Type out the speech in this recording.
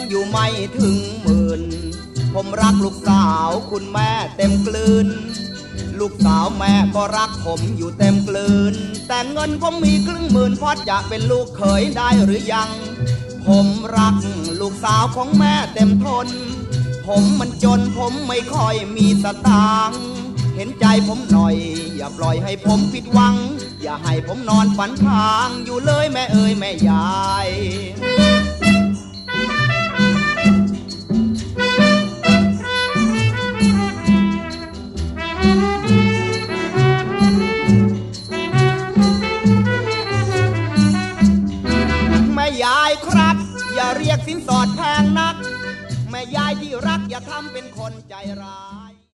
อยู่ไม่ถึงหมื่นผมรักลูกสาวคุณแม่เต็มกลืนลูกสาวแม่ก็รักผมอยู่เต็มกลืนแต่เงินผมมีครึ่งหมื่นพอจะเป็นลูกเขยได้หรือยังผมรักลูกสาวของแม่เต็มทนผมมันจนผมไม่ค่อยมีสตางค์เห็นใจผมหน่อยอย่าปล่อยให้ผมผิดหวังอย่าให้ผมนอนฝันทางอยู่เลยแม่เอ๋ยแม่ยายแม่ยายครับอย่าเรียกสินสอดแพงนักแม่ยายที่รักอย่าทำเป็นคนใจร้าย